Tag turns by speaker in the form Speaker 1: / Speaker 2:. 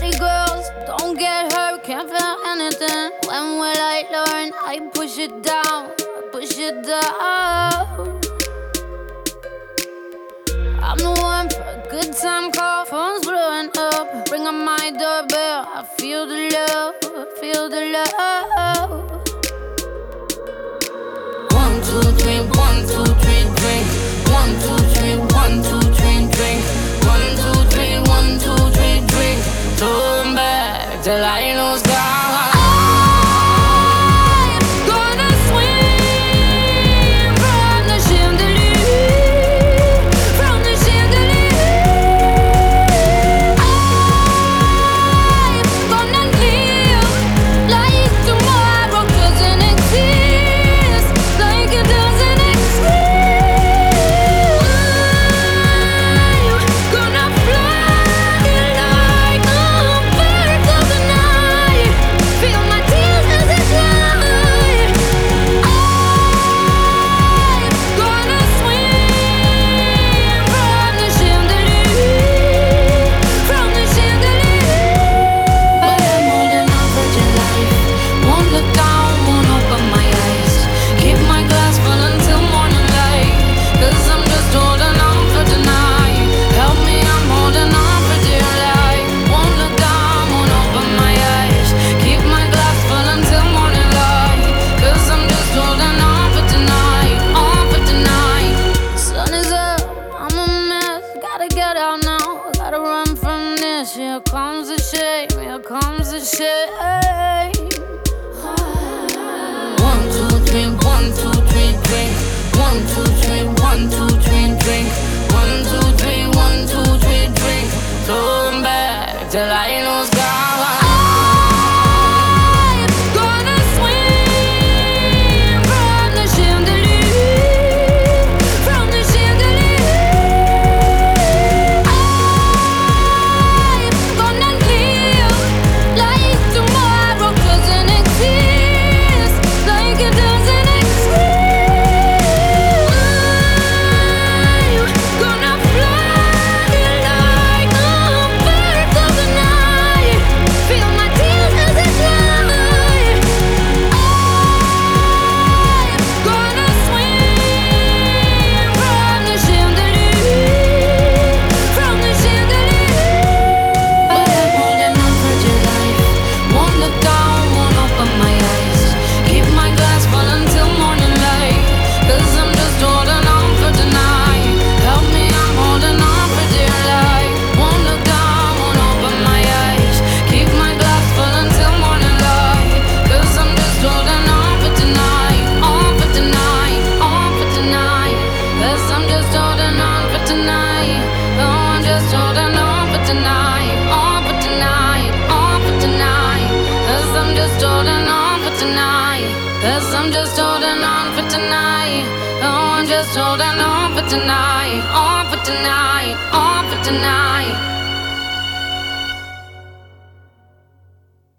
Speaker 1: Party girls, don't get hurt, can't feel anything. When will I learn? I push it down, push it down. I'm the one for a good time call, phone's blowing up. Ring on my doorbell, I feel the love, I feel the love. 1, 2, 3, 1, 2, 3, drink. 1, 2, 3, 1, 2, 3, drink. 1, 2, 3, 1, 2, 3, drink. Turn back till I lose God. Here comes the shame, here comes the shame. 1, 2, 3, 1, 2, 3, drink. 1, 2, 3, 1, 2, 3, drink. 1, 2, 3, 1, 2, 3, drink. Turn back till I lose God. Cause I'm just holding on for tonight. Oh, I'm just holding on for tonight. On for tonight. On for tonight.